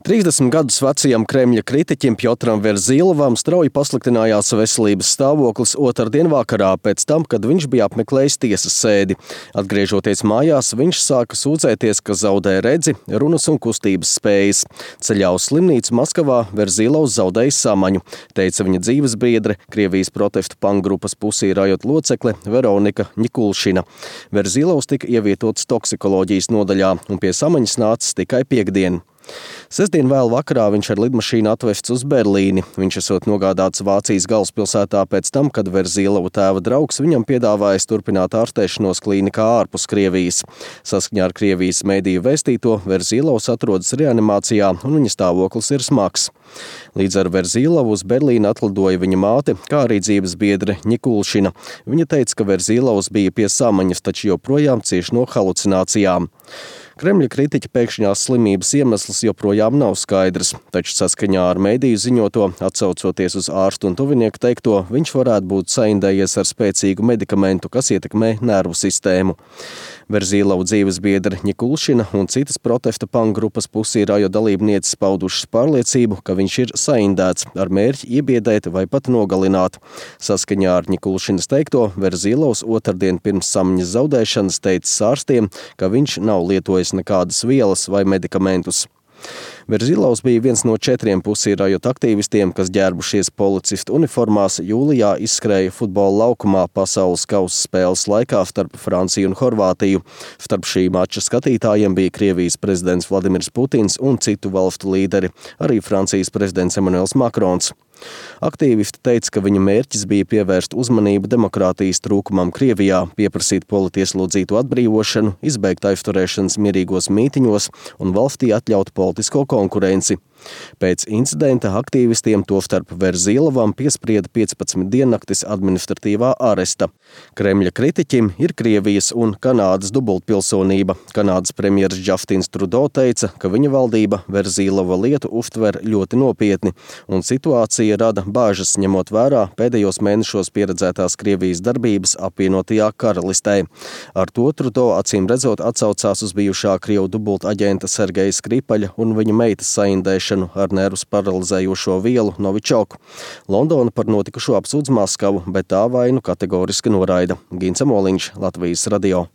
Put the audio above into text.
30 gadus vecajam Kremļa kritiķim Pjotram Verzilovam strauji pasliktinājās veselības stāvoklis otrdien vakarā pēc tam, kad viņš bija apmeklējis tiesas sēdi. Atgriežoties mājās, viņš sāka sūdzēties, ka zaudē redzi, runas un kustības spējas. Ceļā uz slimnīcu Maskavā Verzilovs zaudēja samaņu, teica viņa dzīvesbiedre, Krievijas protestu pankgrupas Pussy Riot locekle Veronika Ņikulšina. Verzilovs tika ievietots toksikoloģijas nodaļā un pie samaņas nācis tikai piektdien. Sestdien vēl vakarā viņš ar lidmašīnu atvests uz Berlīni. Viņš esot nogādāts Vācijas galvaspilsētā pēc tam, kad Verzilova tēva draugs viņam piedāvājis turpināt ārstēšanos klīnikā ārpus Krievijas. Saskaņā ar Krievijas mediju vēstīto, Verzilovs atrodas reanimācijā un viņa stāvoklis ir smags. Līdz ar Verzilovu uz Berlīnu atlidoja viņa māte, kā arī dzīvesbiedre Ņikulšina. Viņa teica, ka Verzilovs bija pie samaņas, taču joprojām cieš no halucinācijām. Kremļa kritiķa pēkšņās slimības iemesls joprojām nav skaidrs, taču saskaņā ar mediju ziņoto, atsaucoties uz ārstu un tuvinieku teikto, viņš varētu būt saindējies ar spēcīgu medikamentu, kas ietekmē nervu sistēmu. Verzilova dzīvesbiedre Ņikulšina un citas protesta pankgrupas Pussy Riot dalībnieces paudušas pārliecību, ka viņš ir saindēts ar mērķi iebiedēt vai pat nogalināt. Saskaņā ar Ņikulšinas teikto, Verzilovs otrdien pirms samaņas zaudēšanas teicis ārstiem, ka viņš nav lietojis nekādas vielas vai medikamentus. Verzilovs bija viens no 4 Pussy Riot aktīvistiem, kas ģērbušies policistu uniformās jūlijā izskrēja futbola laukumā pasaules kausa spēles laikā starp Franciju un Horvātiju. Starp šī mača skatītājiem bija Krievijas prezidents Vladimirs Putins un citu valstu līderi, arī Francijas prezidents Emmanuels Macrons. Aktīvisti teica, ka viņa mērķis bija pievērst uzmanību demokrātijas trūkumam Krievijā, pieprasīt politieslodzītu atbrīvošanu, izbeigt aizturēšanas mierīgos mītiņos un valstī atļaut politisko konkurenci. Pēc incidenta aktīvistiem tostarp Verzilovam piesprieda 15 diennaktis administratīvā aresta. Kremļa kritiķim ir Krievijas un Kanādas dubultpilsonība. Kanādas premjers Justins Trudeau teica, ka viņa valdība Verzilova lietu uztver ļoti nopietni, un situācija rada bāžas ņemot vērā pēdējos mēnešos pieredzētās Krievijas darbības apvienotajā karalistē. Ar to Trudeau acīm redzot atsaucās uz bijušā Krievu dubultaģenta Sergeja Skripaļa un viņa meitas saindēšanu ar nervus paralizējošo vielu Novičoku. Londona par notikušo apsūdz Maskavu, bet tā vainu kategoriski noraida. Gints Amoliņš, Latvijas radio.